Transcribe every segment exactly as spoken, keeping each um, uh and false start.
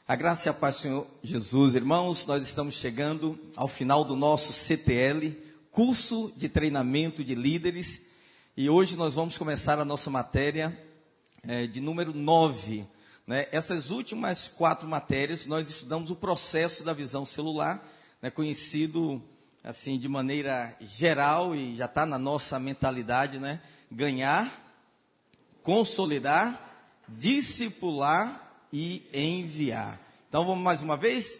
A graça e a paz do Senhor Jesus, irmãos, nós estamos chegando ao final do nosso C T L, curso de treinamento de líderes, e hoje nós vamos começar a nossa matéria é, de número nove. Né? Essas últimas quatro matérias, nós estudamos o processo da visão celular, né, conhecido assim de maneira geral e já está na nossa mentalidade, né? Ganhar, consolidar, discipular e enviar. Então vamos mais uma vez?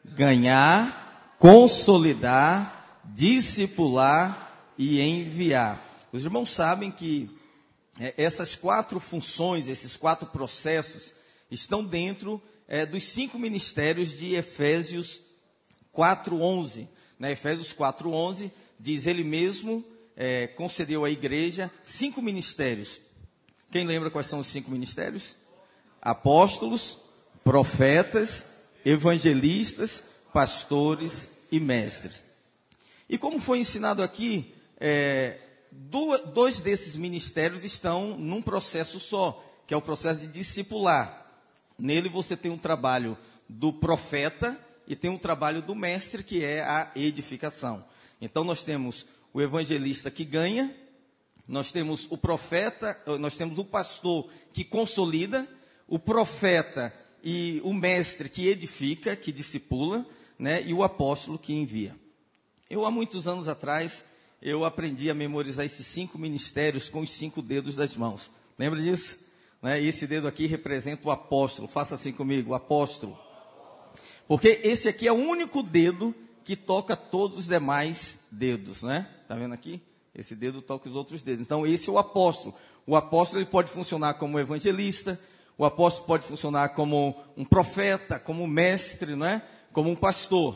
Ganhar, consolidar, discipular e enviar. Os irmãos sabem que é, essas quatro funções, esses quatro processos, estão dentro é, dos cinco ministérios de Efésios quatro, onze. Né? Efésios quatro, onze diz: ele mesmo é, concedeu à igreja cinco ministérios. Quem lembra quais são os cinco ministérios? Apóstolos, profetas, evangelistas, pastores e mestres. E como foi ensinado aqui, é, dois desses ministérios estão num processo só, que é o processo de discipular. Nele você tem um trabalho do profeta e tem um trabalho do mestre, que é a edificação. Então nós temos o evangelista que ganha, nós temos o profeta, nós temos o pastor que consolida, o profeta e o mestre que edifica, que discipula, né, e o apóstolo que envia. Eu, há muitos anos atrás, eu aprendi a memorizar esses cinco ministérios com os cinco dedos das mãos. Lembra disso? Né? Esse dedo aqui representa o apóstolo. Faça assim comigo, o apóstolo. Porque esse aqui é o único dedo que toca todos os demais dedos, né? Tá vendo aqui? Esse dedo toca os outros dedos. Então, esse é o apóstolo. O apóstolo ele pode funcionar como evangelista, o apóstolo pode funcionar como um profeta, como um mestre, né? Como um pastor.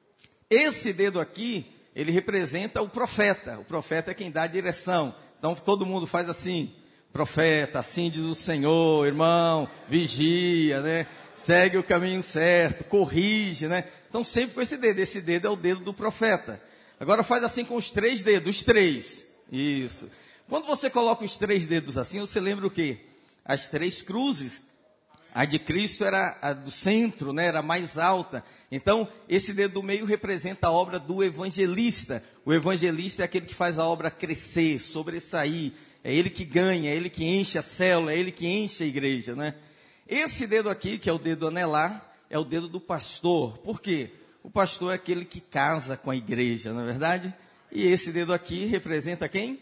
Esse dedo aqui, ele representa o profeta. O profeta é quem dá a direção. Então, todo mundo faz assim: profeta, assim diz o Senhor, irmão, vigia, né? Segue o caminho certo, corrige, né? Então, sempre com esse dedo. Esse dedo é o dedo do profeta. Agora faz assim com os três dedos, os três. Isso. Quando você coloca os três dedos assim, você lembra o quê? As três cruzes. A de Cristo era a do centro, né? Era mais alta. Então, esse dedo do meio representa a obra do evangelista. O evangelista é aquele que faz a obra crescer, sobressair. É ele que ganha, é ele que enche a célula, é ele que enche a igreja, né? Esse dedo aqui, que é o dedo anelar, é o dedo do pastor. Por quê? O pastor é aquele que casa com a igreja, não é verdade? E esse dedo aqui representa quem?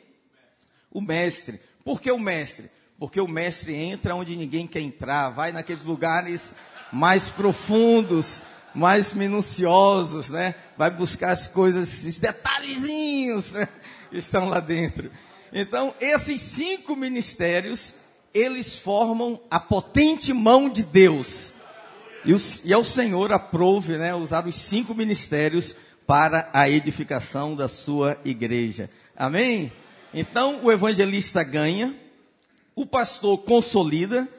O mestre. Por que o mestre? Porque o mestre entra onde ninguém quer entrar, vai naqueles lugares mais profundos, mais minuciosos, né? Vai buscar as coisas, os detalhezinhos, né? Que estão lá dentro. Então, esses cinco ministérios, eles formam a potente mão de Deus. E, os, e ao Senhor aprove, né, usar os cinco ministérios para a edificação da sua igreja. Amém? Então, o evangelista ganha, o pastor consolida,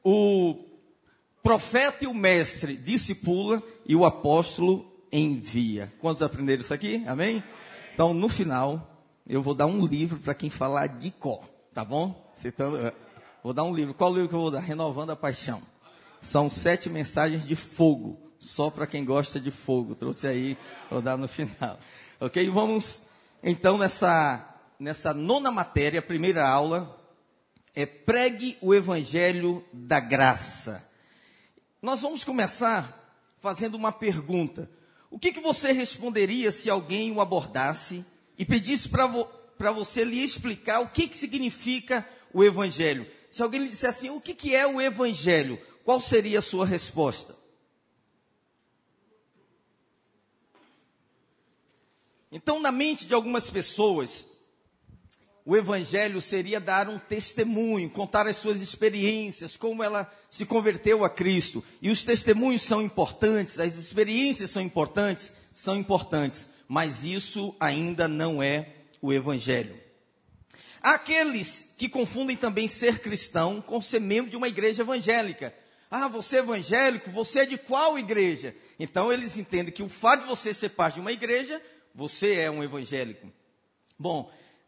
o profeta e o mestre discipula e o apóstolo envia. Quantos aprenderam isso aqui? Amém? Então, no final, eu vou dar um livro para quem falar de cor, tá bom? Citando, vou dar um livro. Qual livro que eu vou dar? Renovando a Paixão. São sete mensagens de fogo, só para quem gosta de fogo. Trouxe aí, vou dar no final. Ok? Vamos, então, nessa, nessa nona matéria, primeira aula, é pregue o evangelho da graça. Nós vamos começar fazendo uma pergunta. O que, que você responderia se alguém o abordasse e pedisse para vo, para você lhe explicar o que, que significa o evangelho? Se alguém lhe dissesse assim, o que, que é o evangelho? Qual seria a sua resposta? Então, na mente de algumas pessoas, o evangelho seria dar um testemunho, contar as suas experiências, como ela se converteu a Cristo. E os testemunhos são importantes, as experiências são importantes, são importantes, mas isso ainda não é o evangelho. Há aqueles que confundem também ser cristão com ser membro de uma igreja evangélica. Ah, você é evangélico, você é de qual igreja? Então eles entendem que o fato de você ser parte de uma igreja, você é um evangélico. Bom,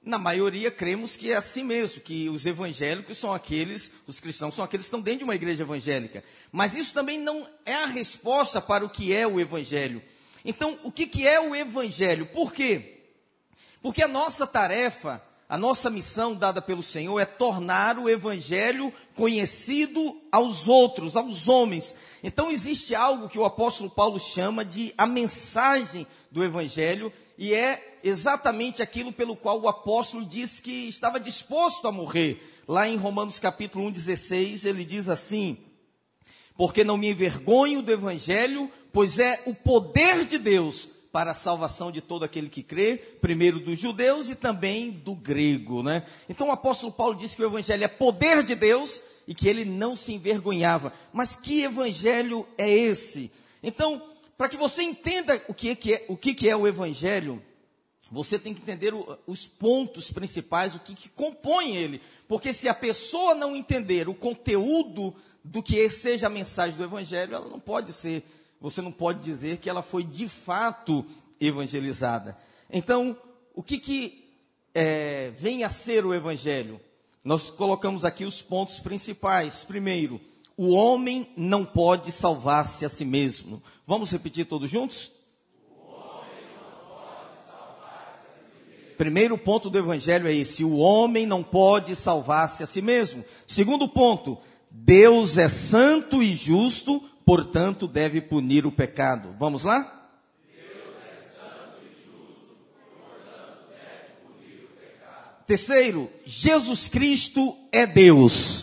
na maioria cremos que é assim mesmo, que os evangélicos são aqueles, os cristãos são aqueles que estão dentro de uma igreja evangélica. Mas isso também não é a resposta para o que é o evangelho. Então, o que, que é o evangelho? Por quê? Porque a nossa tarefa, a nossa missão dada pelo Senhor é tornar o evangelho conhecido aos outros, aos homens. Então existe algo que o apóstolo Paulo chama de a mensagem do evangelho, e é exatamente aquilo pelo qual o apóstolo disse que estava disposto a morrer. Lá em Romanos capítulo um, dezesseis, ele diz assim: porque não me envergonho do evangelho, pois é o poder de Deus para a salvação de todo aquele que crê, primeiro dos judeus e também do grego, né? Então o apóstolo Paulo disse que o evangelho é poder de Deus e que ele não se envergonhava. Mas que evangelho é esse? Então, para que você entenda o que, que, é, o que, que é o evangelho, você tem que entender o, os pontos principais, o que, que compõe ele. Porque se a pessoa não entender o conteúdo do que seja a mensagem do evangelho, ela não pode ser, você não pode dizer que ela foi de fato evangelizada. Então, o que, que é, vem a ser o evangelho? Nós colocamos aqui os pontos principais. Primeiro, o homem não pode salvar-se a si mesmo. Vamos repetir todos juntos? O homem não pode salvar-se a si mesmo. Primeiro ponto do evangelho é esse: o homem não pode salvar-se a si mesmo. Segundo ponto, Deus é santo e justo, portanto deve punir o pecado. Vamos lá? Deus é santo e justo, portanto deve punir o pecado. Terceiro, Jesus Cristo é Deus.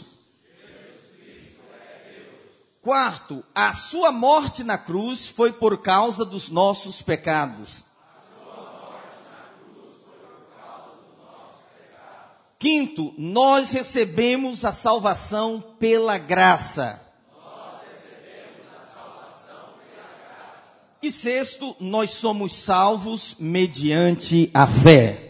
Quarto, a sua morte na cruz foi por causa dos nossos pecados. A sua morte na cruz foi por causa dos nossos pecados. Quinto, nós recebemos a salvação pela graça. Nós recebemos a salvação pela graça. E sexto, nós somos salvos mediante a fé.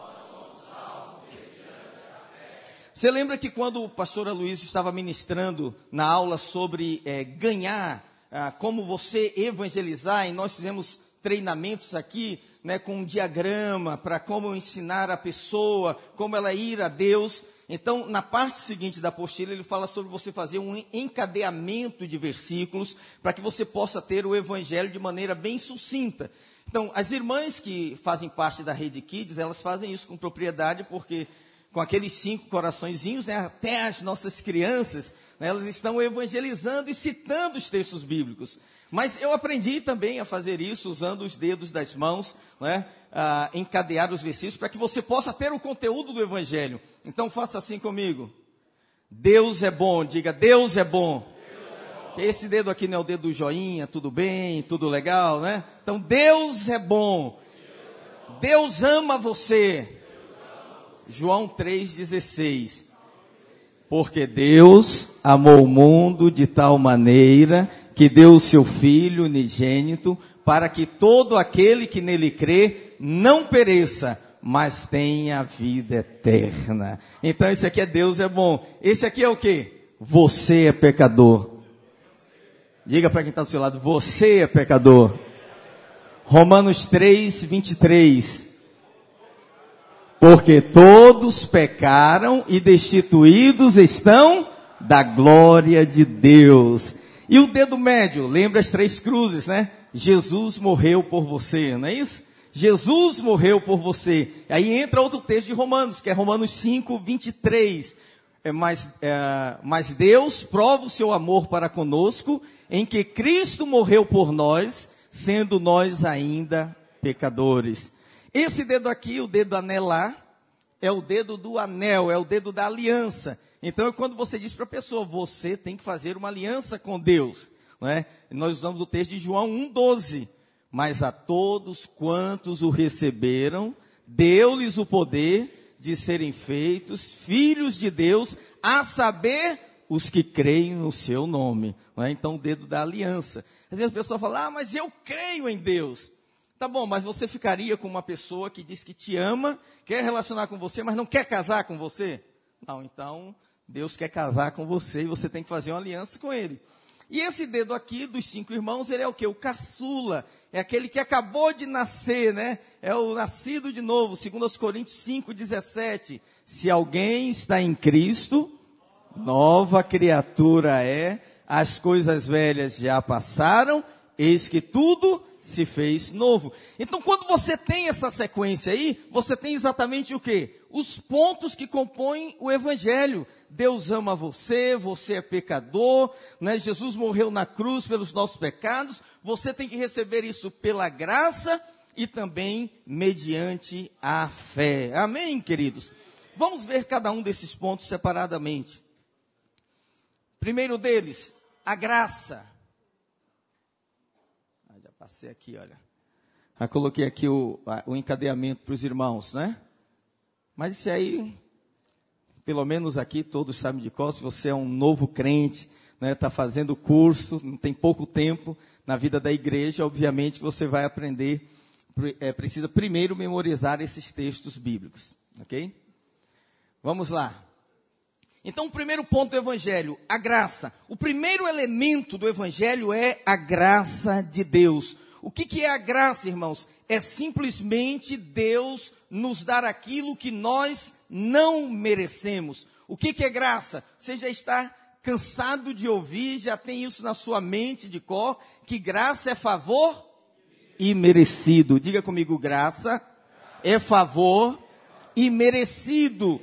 Você lembra que quando o pastor Aloysio estava ministrando na aula sobre é, ganhar, ah, como você evangelizar, e nós fizemos treinamentos aqui, né, com um diagrama para como ensinar a pessoa, como ela ir a Deus. Então, na parte seguinte da apostila, ele fala sobre você fazer um encadeamento de versículos para que você possa ter o evangelho de maneira bem sucinta. Então, as irmãs que fazem parte da Rede Kids, elas fazem isso com propriedade, porque com aqueles cinco coraçõezinhos, né, até as nossas crianças, né, elas estão evangelizando e citando os textos bíblicos. Mas eu aprendi também a fazer isso usando os dedos das mãos, né, a encadear os versículos para que você possa ter o conteúdo do evangelho. Então faça assim comigo. Deus é bom, diga Deus é bom. Deus é bom. Esse dedo aqui não é o dedo do joinha, tudo bem, tudo legal, né? Então Deus é bom. Deus, é bom. Deus ama você. João três, dezesseis, porque Deus amou o mundo de tal maneira que deu o seu Filho unigênito para que todo aquele que nele crê não pereça, mas tenha a vida eterna. Então esse aqui é Deus é bom. Esse aqui é o quê? Você é pecador. Diga para quem está do seu lado, você é pecador. Romanos três, vinte e três. Porque todos pecaram e destituídos estão da glória de Deus. E o dedo médio, lembra as três cruzes, né? Jesus morreu por você, não é isso? Jesus morreu por você. Aí entra outro texto de Romanos, que é Romanos cinco, vinte e três. É, mas, é, mas Deus prova o seu amor para conosco, em que Cristo morreu por nós, sendo nós ainda pecadores. Esse dedo aqui, o dedo anelar, é o dedo do anel, é o dedo da aliança. Então, é quando você diz para a pessoa, você tem que fazer uma aliança com Deus. Não é? Nós usamos o texto de João um, doze. Mas a todos quantos o receberam, deu-lhes o poder de serem feitos filhos de Deus, a saber, os que creem no seu nome. Não é? Então, o dedo da aliança. Às vezes a pessoa fala, ah, mas eu creio em Deus. Tá bom, mas você ficaria com uma pessoa que diz que te ama, quer relacionar com você, mas não quer casar com você? Não, então Deus quer casar com você e você tem que fazer uma aliança com Ele. E esse dedo aqui, dos cinco irmãos, ele é o quê? O caçula, é aquele que acabou de nascer, né? É o nascido de novo, segundo aos Coríntios cinco, dezessete. Se alguém está em Cristo, nova criatura é, as coisas velhas já passaram, eis que tudo se fez novo. Então, quando você tem essa sequência aí, você tem exatamente o quê? Os pontos que compõem o Evangelho. Deus ama você, você é pecador, né? Jesus morreu na cruz pelos nossos pecados, você tem que receber isso pela graça e também mediante a fé. Amém, queridos? Vamos ver cada um desses pontos separadamente. Primeiro deles, a graça. Ah, já passei aqui, olha. Já coloquei aqui o, o encadeamento para os irmãos, né? Mas isso aí, pelo menos aqui, todos sabem de qual, se você é um novo crente, né, está fazendo curso, não tem pouco tempo na vida da igreja, obviamente que você vai aprender, é, precisa primeiro memorizar esses textos bíblicos, ok? Vamos lá. Então, o primeiro ponto do Evangelho, a graça. O primeiro elemento do Evangelho é a graça de Deus. O que, que é a graça, irmãos? É simplesmente Deus nos dar aquilo que nós não merecemos. O que, que é graça? Você já está cansado de ouvir, já tem isso na sua mente de cor, que graça é favor imerecido. Diga comigo, graça é favor imerecido.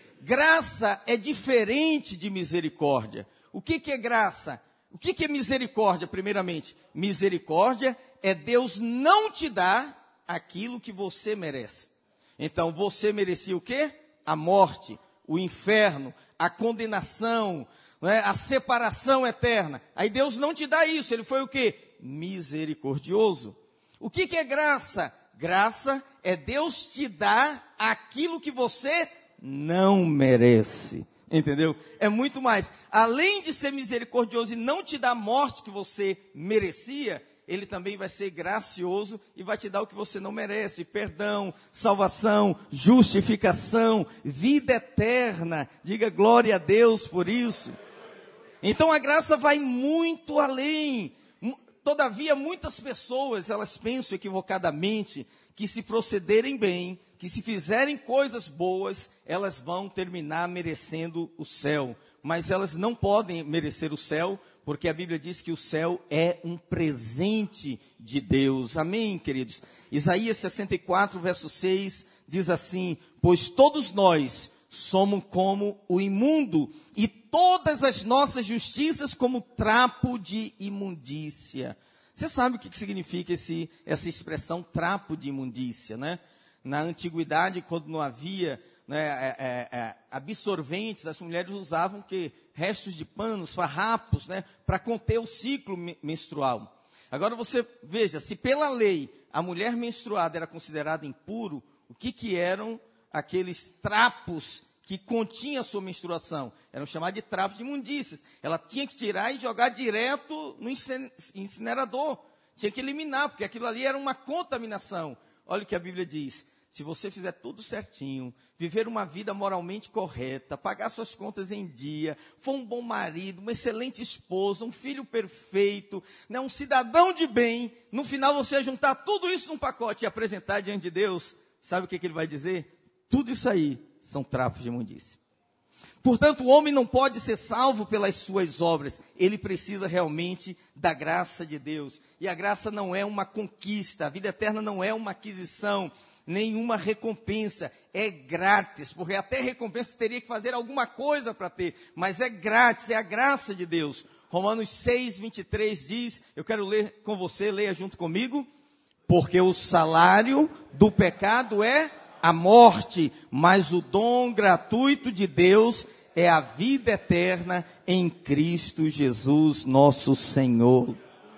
Graça é diferente de misericórdia. O que, que é graça? O que, que é misericórdia, primeiramente? Misericórdia é Deus não te dar aquilo que você merece. Então, você merecia o quê? A morte, o inferno, a condenação, né? A separação eterna. Aí Deus não te dá isso, Ele foi o quê? Misericordioso. O que, que é graça? Graça é Deus te dar aquilo que você não merece. Entendeu? É muito mais. Além de ser misericordioso e não te dar a morte que você merecia, Ele também vai ser gracioso e vai te dar o que você não merece. Perdão, salvação, justificação, vida eterna. Diga glória a Deus por isso. Então a graça vai muito além. Todavia, muitas pessoas, elas pensam equivocadamente que se procederem bem, que se fizerem coisas boas, elas vão terminar merecendo o céu. Mas elas não podem merecer o céu, porque a Bíblia diz que o céu é um presente de Deus. Amém, queridos? Isaías sessenta e quatro, verso seis, diz assim: pois todos nós somos como o imundo, e todas as nossas justiças como trapo de imundícia. Você sabe o que significa esse, essa expressão trapo de imundícia, né? Na antiguidade, quando não havia, né, é, é, é, absorventes, as mulheres usavam que restos de panos, farrapos, né, para conter o ciclo menstrual. Agora você veja, se pela lei a mulher menstruada era considerada impuro, o que, que eram aqueles trapos que continham a sua menstruação? Eram chamados de trapos de imundícias. Ela tinha que tirar e jogar direto no incinerador. Tinha que eliminar, porque aquilo ali era uma contaminação. Olha o que a Bíblia diz: se você fizer tudo certinho, viver uma vida moralmente correta, pagar suas contas em dia, for um bom marido, uma excelente esposa, um filho perfeito, né, um cidadão de bem, no final você juntar tudo isso num pacote e apresentar diante de Deus, sabe o que, que Ele vai dizer? Tudo isso aí são trapos de imundícia. Portanto, o homem não pode ser salvo pelas suas obras, ele precisa realmente da graça de Deus. E a graça não é uma conquista, a vida eterna não é uma aquisição, nenhuma recompensa, é grátis, porque até recompensa teria que fazer alguma coisa para ter, mas é grátis, é a graça de Deus. Romanos seis, vinte e três diz, eu quero ler com você, leia junto comigo: porque o salário do pecado é a morte, mas o dom gratuito de Deus é a vida eterna em Cristo Jesus, nosso Senhor.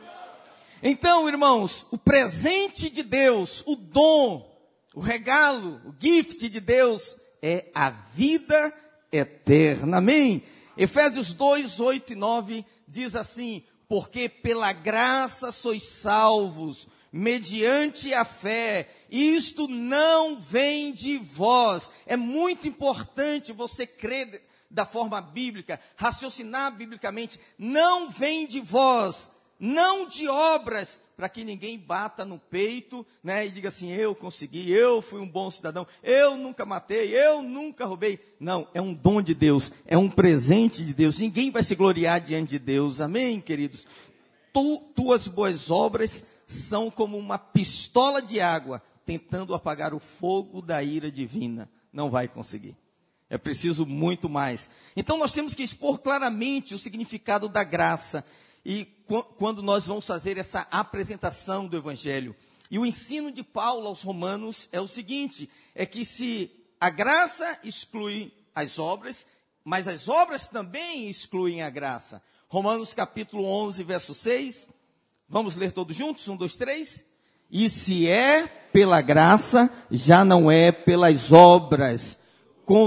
Então, irmãos, o presente de Deus, o dom, o regalo, o gift de Deus é a vida eterna. Amém? Efésios dois, oito e nove diz assim: porque pela graça sois salvos, mediante a fé, isto não vem de vós. É muito importante você crer da forma bíblica, raciocinar biblicamente, não vem de vós, não de obras, para que ninguém bata no peito, né, e diga assim, eu consegui, eu fui um bom cidadão, eu nunca matei, eu nunca roubei. Não, é um dom de Deus, é um presente de Deus, ninguém vai se gloriar diante de Deus, amém, queridos? Tu, tuas boas obras são como uma pistola de água, tentando apagar o fogo da ira divina. Não vai conseguir. É preciso muito mais. Então nós temos que expor claramente o significado da graça. E qu- quando nós vamos fazer essa apresentação do Evangelho. E o ensino de Paulo aos Romanos é o seguinte, é que se a graça exclui as obras, mas as obras também excluem a graça. Romanos capítulo onze, verso seis. Vamos ler todos juntos? Um, dois, três. E se é pela graça, já não é pelas obras. Com...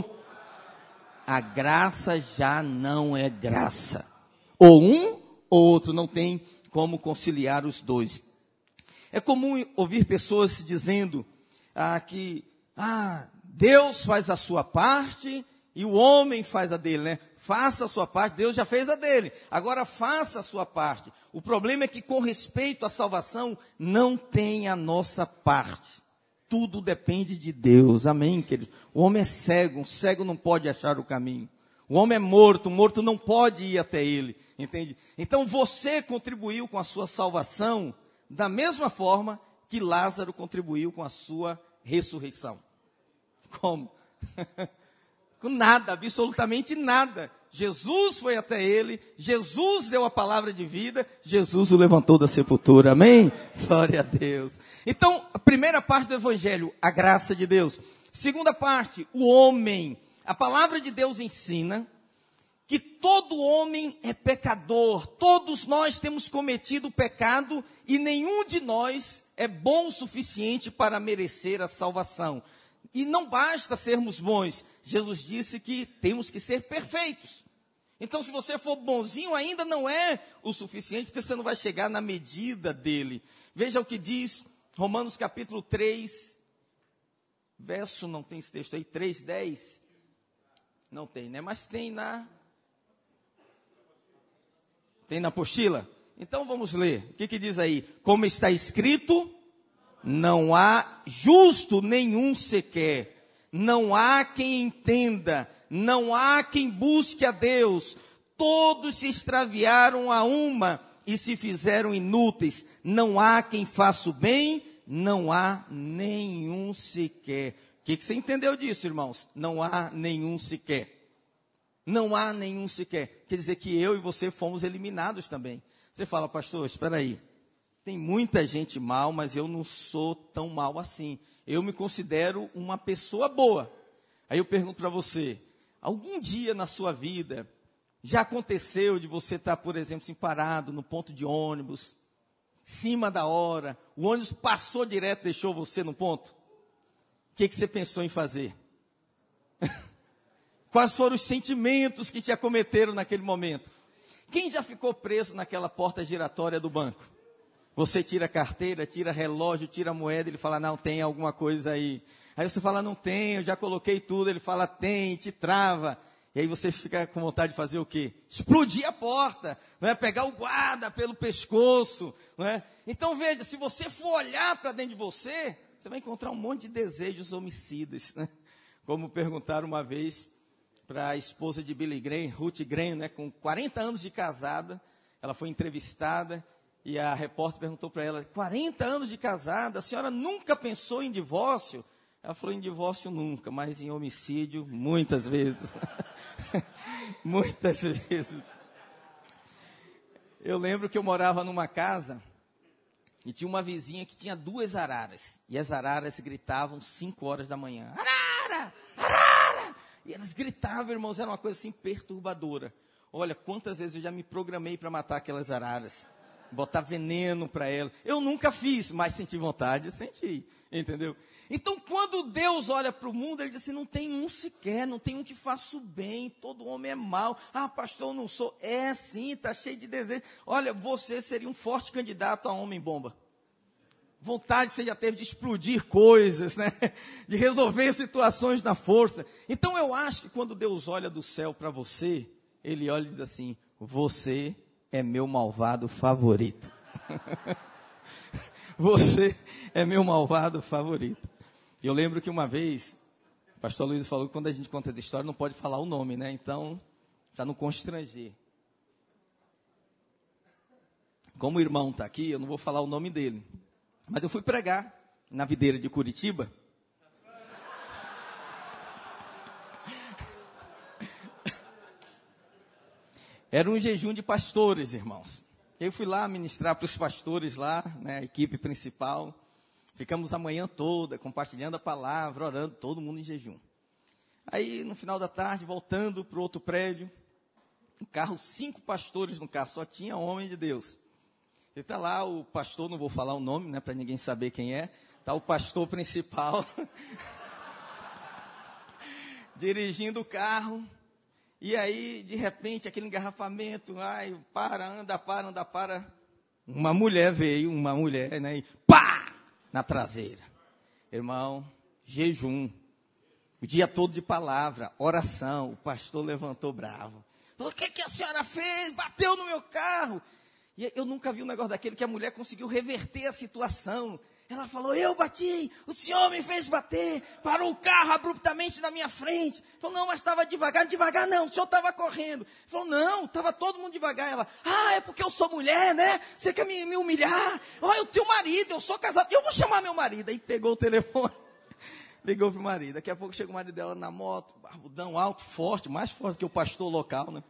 A graça já não é graça. Ou um ou outro, não tem como conciliar os dois. É comum ouvir pessoas dizendo ah, que ah, Deus faz a sua parte e o homem faz a dele, né? Faça a sua parte, Deus já fez a dele, agora faça a sua parte. O problema é que com respeito à salvação, não tem a nossa parte. Tudo depende de Deus, amém, querido? O homem é cego, um cego não pode achar o caminho. O homem é morto, o morto não pode ir até ele, entende? Então você contribuiu com a sua salvação da mesma forma que Lázaro contribuiu com a sua ressurreição. Como? Com nada, absolutamente nada. Jesus foi até ele, Jesus deu a palavra de vida, Jesus o levantou da sepultura, amém? Glória a Deus. Então, a primeira parte do Evangelho, a graça de Deus. Segunda parte, o homem. A palavra de Deus ensina que todo homem é pecador, todos nós temos cometido pecado e nenhum de nós é bom o suficiente para merecer a salvação. E não basta sermos bons, Jesus disse que temos que ser perfeitos. Então, se você for bonzinho, ainda não é o suficiente, porque você não vai chegar na medida dele. Veja o que diz Romanos capítulo três, verso, não tem esse texto aí, três, dez. Não tem, né? Mas tem na... Tem na apostila? Então vamos ler. O que que diz aí? Como está escrito, não há justo nenhum sequer. Não há quem entenda, não há quem busque a Deus. Todos se extraviaram a uma e se fizeram inúteis. Não há quem faça o bem, não há nenhum sequer. O que que você entendeu disso, irmãos? Não há nenhum sequer. Não há nenhum sequer. Quer dizer que eu e você fomos eliminados também. Você fala, pastor, espera aí. Tem muita gente mal, mas eu não sou tão mal assim. Eu me considero uma pessoa boa. Aí eu pergunto para você, algum dia na sua vida, já aconteceu de você estar, por exemplo, assim, parado no ponto de ônibus, em cima da hora, o ônibus passou direto e deixou você no ponto? O que que você pensou em fazer? Quais foram os sentimentos que te acometeram naquele momento? Quem já ficou preso naquela porta giratória do banco? Você tira a carteira, tira relógio, tira a moeda, ele fala, não, tem alguma coisa aí. Aí você fala, não tem, eu já coloquei tudo, ele fala, tem, te trava. E aí você fica com vontade de fazer o quê? Explodir a porta, não é? Pegar o guarda pelo pescoço, não é? Então veja, se você for olhar para dentro de você, você vai encontrar um monte de desejos homicidas, né? Como perguntaram uma vez para a esposa de Billy Graham, Ruth Graham, né, com quarenta anos de casada, ela foi entrevistada e a repórter perguntou para ela, quarenta anos de casada, a senhora nunca pensou em divórcio? Ela falou, em divórcio nunca, mas em homicídio muitas vezes. Muitas vezes. Eu lembro que eu morava numa casa e tinha uma vizinha que tinha duas araras. E as araras gritavam cinco horas da manhã. Arara! Arara! E elas gritavam, irmãos, era uma coisa assim perturbadora. Olha, quantas vezes eu já me programei para matar aquelas araras. Botar veneno para elas. Eu nunca fiz, mas senti vontade, senti, entendeu? Então, quando Deus olha para o mundo, ele diz assim, não tem um sequer, não tem um que faça o bem, todo homem é mau. Ah, pastor, eu não sou. É sim, está cheio de desejo. Olha, você seria um forte candidato a homem-bomba. vontade você já teve de explodir coisas, né? De resolver situações na força. Então eu acho que quando Deus olha do céu para você, Ele olha e diz assim: você é meu malvado favorito. Você é meu malvado favorito. Eu lembro que uma vez, o pastor Luiz falou que quando a gente conta essa história não pode falar o nome, né? Então, para não constranger. Como o irmão está aqui, eu não vou falar o nome dele. Mas eu fui pregar na videira de Curitiba. Era um jejum de pastores, irmãos. Eu fui lá ministrar para os pastores lá, né, a equipe principal. Ficamos a manhã toda compartilhando a palavra, orando, todo mundo em jejum. Aí, no final da tarde, voltando para o outro prédio, um carro, cinco pastores no carro, só tinha homem de Deus. E está lá o pastor, não vou falar o nome, né, para ninguém saber quem é. Está o pastor principal, dirigindo o carro. E aí, de repente, aquele engarrafamento, ai, para, anda, para, anda, para. Uma mulher veio, uma mulher, né, e pá, na traseira. Irmão, jejum. O dia todo de palavra, oração. O pastor levantou bravo. O que, que a senhora fez? Bateu no meu carro. E eu nunca vi um negócio daquele que a mulher conseguiu reverter a situação. Ela falou: eu bati, o senhor me fez bater, parou o carro abruptamente na minha frente. Falou: não, mas estava devagar. Devagar não, o senhor estava correndo. Falou: não, estava todo mundo devagar. Ela: ah, é porque eu sou mulher, né? Você quer me, me humilhar? Olha, eu tenho marido, eu sou casado, eu vou chamar meu marido. Aí pegou o telefone, ligou para o marido. Daqui a pouco chega o marido dela na moto, barbudão, alto, forte, mais forte que o pastor local, né?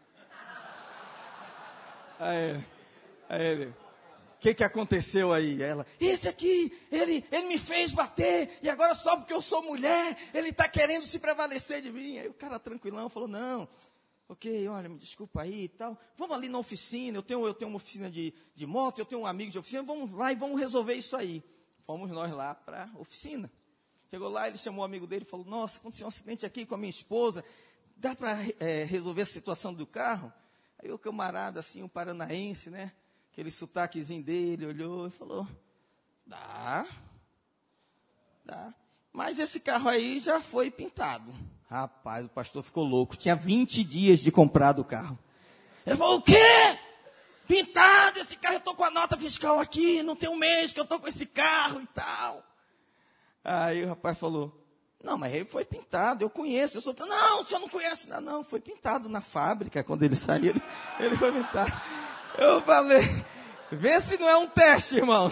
Aí, aí ele... O que, que aconteceu aí? Ela: esse aqui, ele, ele me fez bater, e agora só porque eu sou mulher, ele está querendo se prevalecer de mim. Aí o cara tranquilão falou: não, ok, olha, me desculpa aí e tal, vamos ali na oficina, eu tenho, eu tenho uma oficina de, de moto, eu tenho um amigo de oficina, vamos lá e vamos resolver isso aí. Fomos nós lá para a oficina. Chegou lá, ele chamou o amigo dele e falou: nossa, aconteceu um acidente aqui com a minha esposa, dá para é, resolver a situação do carro? Aí o camarada, assim, um paranaense, né? Aquele sotaquezinho dele, olhou e falou: dá, dá. Mas esse carro aí já foi pintado. Rapaz, o pastor ficou louco. Tinha vinte dias de comprado o carro. Ele falou: o quê? Pintado esse carro? Eu estou com a nota fiscal aqui, não tem um mês que eu estou com esse carro e tal. Aí o rapaz falou: não, mas ele foi pintado, eu conheço. Eu sou... Não, o senhor não conhece. Não, não, foi pintado na fábrica. Quando ele saiu, ele, ele foi pintado. Eu falei: vê se não é um teste, irmão.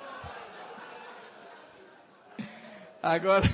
Agora,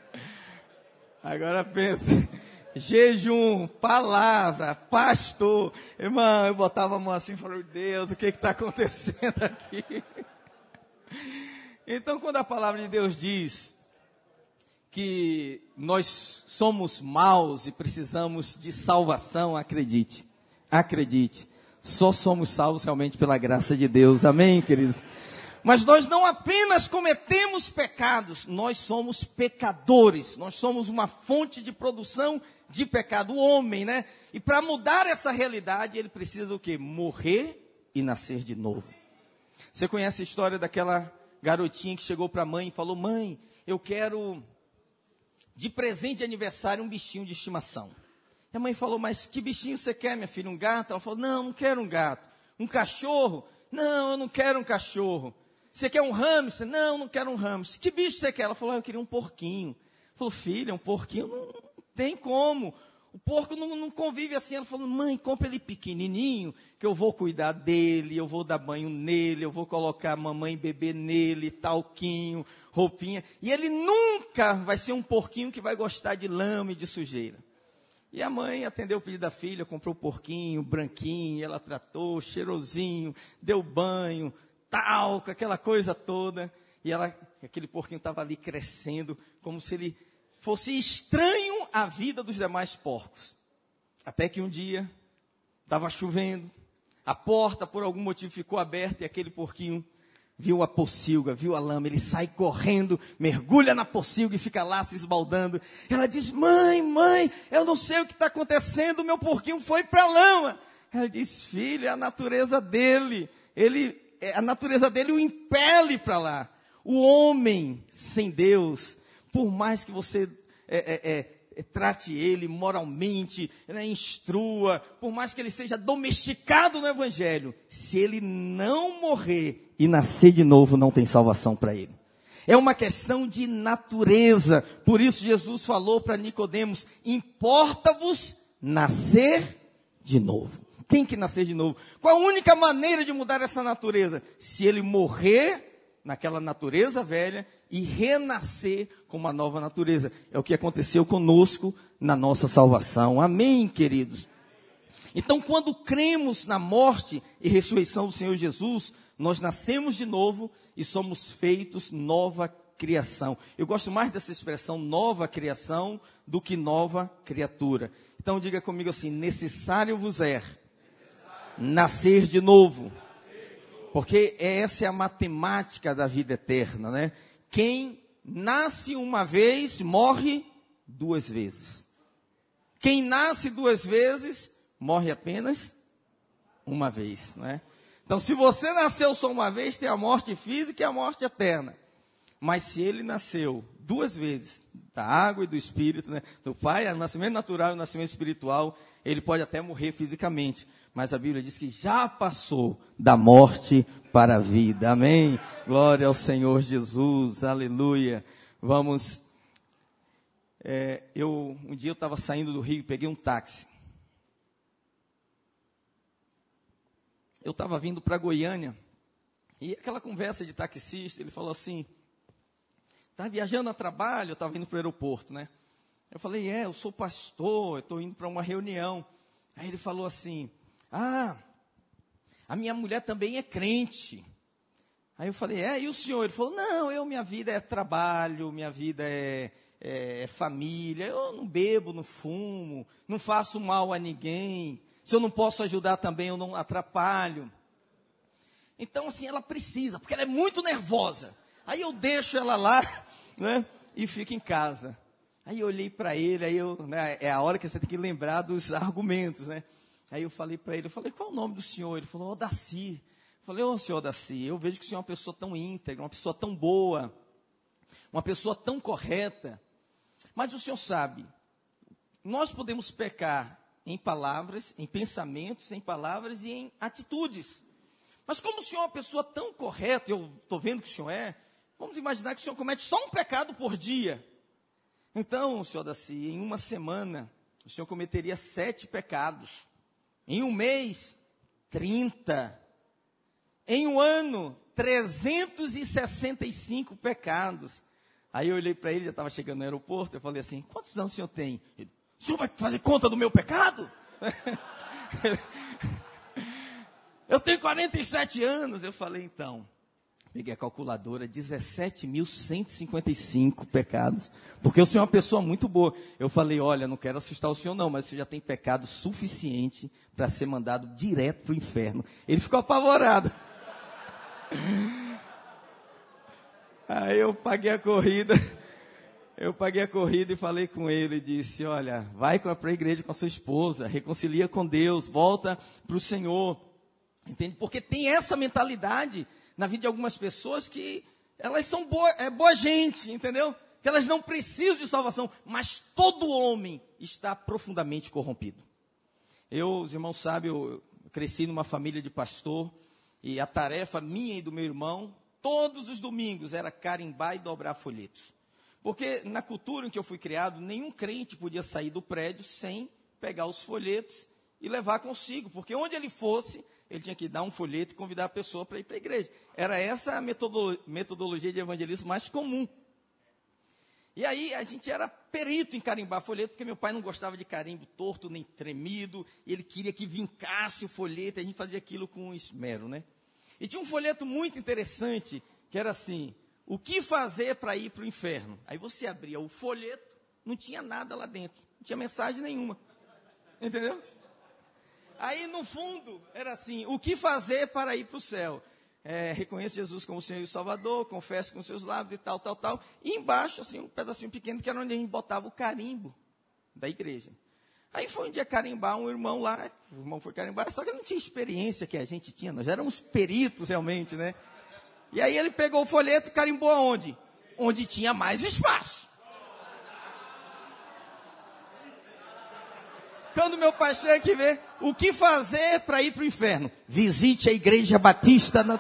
agora pensa, jejum, palavra, pastor. Irmão, eu botava a mão assim e falei: Deus, o que está acontecendo aqui? Então, quando a palavra de Deus diz que nós somos maus e precisamos de salvação, acredite, acredite. Só somos salvos realmente pela graça de Deus. Amém, queridos? Mas nós não apenas cometemos pecados, nós somos pecadores. Nós somos uma fonte de produção de pecado. O homem, né? E para mudar essa realidade, ele precisa o quê? Morrer e nascer de novo. Você conhece a história daquela garotinha que chegou para a mãe e falou: mãe, eu quero de presente de aniversário um bichinho de estimação. E a mãe falou: mas que bichinho você quer, minha filha? Um gato? Ela falou: não, não quero um gato. Um cachorro? Não, eu não quero um cachorro. Você quer um hamster? Não, não quero um hamster. Que bicho você quer? Ela falou: eu queria um porquinho. Falou: filha, um porquinho não, não tem como. O porco não, não convive assim. Ela falou: mãe, compra ele pequenininho, que eu vou cuidar dele, eu vou dar banho nele, eu vou colocar mamãe e bebê nele, talquinho, roupinha. E ele nunca vai ser um porquinho que vai gostar de lama e de sujeira. E a mãe atendeu o pedido da filha, comprou o porquinho, branquinho, ela tratou, cheirosinho, deu banho, talco, aquela coisa toda. E ela, aquele porquinho estava ali crescendo, como se ele fosse estranho à vida dos demais porcos. Até que um dia, estava chovendo, a porta por algum motivo ficou aberta e aquele porquinho viu a pocilga, viu a lama, ele sai correndo, mergulha na pocilga e fica lá se esbaldando. Ela diz: mãe, mãe, eu não sei o que está acontecendo, o meu porquinho foi para a lama. Ela diz: filho, é a natureza dele, ele, a natureza dele o impele para lá. O homem sem Deus, por mais que você é, é, é, trate ele moralmente, né, instrua, por mais que ele seja domesticado no Evangelho, se ele não morrer e nascer de novo, não tem salvação para ele. É uma questão de natureza. Por isso Jesus falou para Nicodemos: importa-vos nascer de novo. Tem que nascer de novo. Qual a única maneira de mudar essa natureza? Se ele morrer naquela natureza velha e renascer com uma nova natureza. É o que aconteceu conosco na nossa salvação. Amém, queridos? Então, quando cremos na morte e ressurreição do Senhor Jesus, nós nascemos de novo e somos feitos nova criação. Eu gosto mais dessa expressão nova criação do que nova criatura. Então diga comigo assim: necessário vos é nascer de novo. Porque essa é a matemática da vida eterna, né? Quem nasce uma vez, morre duas vezes. Quem nasce duas vezes, morre apenas uma vez, né? Então, se você nasceu só uma vez, tem a morte física e a morte eterna. Mas se ele nasceu duas vezes, da água e do Espírito, né? Do Pai, o nascimento natural e o nascimento espiritual, ele pode até morrer fisicamente. Mas a Bíblia diz que já passou da morte para a vida. Amém? Glória ao Senhor Jesus. Aleluia. Vamos. É, eu, um dia eu estava saindo do Rio e peguei um táxi. Eu estava vindo para Goiânia, e aquela conversa de taxista, ele falou assim, está viajando a trabalho, eu estava indo para o aeroporto, né? Eu falei, é, eu sou pastor, eu estou indo para uma reunião. Aí ele falou assim, ah, a minha mulher também é crente. Aí eu falei, é, e o senhor? Ele falou, não, eu, minha vida é trabalho, minha vida é, é, é família, eu não bebo, não fumo, não faço mal a ninguém. Se eu não posso ajudar também, eu não atrapalho. Então, assim, ela precisa, porque ela é muito nervosa. Aí eu deixo ela lá, né, e fico em casa. Aí eu olhei para ele, aí eu, né, é a hora que você tem que lembrar dos argumentos, né? Aí eu falei para ele, eu falei, qual é o nome do senhor? Ele falou, Odaci. Eu falei, ô, senhor Odaci, eu vejo que o senhor é uma pessoa tão íntegra, uma pessoa tão boa, uma pessoa tão correta. Mas o senhor sabe, nós podemos pecar em palavras, em pensamentos, em palavras e em atitudes. Mas como o senhor é uma pessoa tão correta, eu estou vendo que o senhor é, vamos imaginar que o senhor comete só um pecado por dia. Então, senhor Daci, em uma semana, o senhor cometeria sete pecados. Em um mês, trinta. Em um ano, trezentos e sessenta e cinco pecados. Aí eu olhei para ele, já estava chegando no aeroporto, eu falei assim, quantos anos o senhor tem? Ele, o senhor vai fazer conta do meu pecado? Eu tenho quarenta e sete anos. Eu falei, então, peguei a calculadora, dezessete mil cento e cinquenta e cinco pecados, porque o senhor é uma pessoa muito boa. Eu falei, olha, não quero assustar o senhor não, mas o senhor já tem pecado suficiente para ser mandado direto para o inferno. Ele ficou apavorado. Aí eu paguei a corrida, eu paguei a corrida e falei com ele, disse, olha, vai para a igreja com a sua esposa, reconcilia com Deus, volta para o Senhor, entende? Porque tem essa mentalidade na vida de algumas pessoas que elas são boa, é, boa gente, entendeu? Que elas não precisam de salvação, mas todo homem está profundamente corrompido. Eu, os irmãos sabem, eu cresci numa família de pastor, e a tarefa minha e do meu irmão, todos os domingos, era carimbar e dobrar folhetos. Porque na cultura em que eu fui criado, nenhum crente podia sair do prédio sem pegar os folhetos e levar consigo. Porque onde ele fosse, ele tinha que dar um folheto e convidar a pessoa para ir para a igreja. Era essa a metodolo- metodologia de evangelismo mais comum. E aí a gente era perito em carimbar folheto, porque meu pai não gostava de carimbo torto nem tremido, e ele queria que vincasse o folheto, e a gente fazia aquilo com esmero, né? E tinha um folheto muito interessante, que era assim, o que fazer para ir para o inferno? Aí você abria o folheto, não tinha nada lá dentro, não tinha mensagem nenhuma, entendeu? Aí no fundo era assim, o que fazer para ir para o céu? É, reconheça Jesus como Senhor e Salvador, confesse com seus lábios e tal, tal, tal. E embaixo, assim, um pedacinho pequeno, que era onde a gente botava o carimbo da igreja. Aí foi um dia carimbar um irmão lá, o irmão foi carimbar, só que ele não tinha experiência que a gente tinha, nós já éramos peritos realmente, né? E aí ele pegou o folheto e carimbou aonde? Onde tinha mais espaço. Quando meu pai chega aqui e vê o que fazer para ir para o inferno, visite a igreja batista. Na...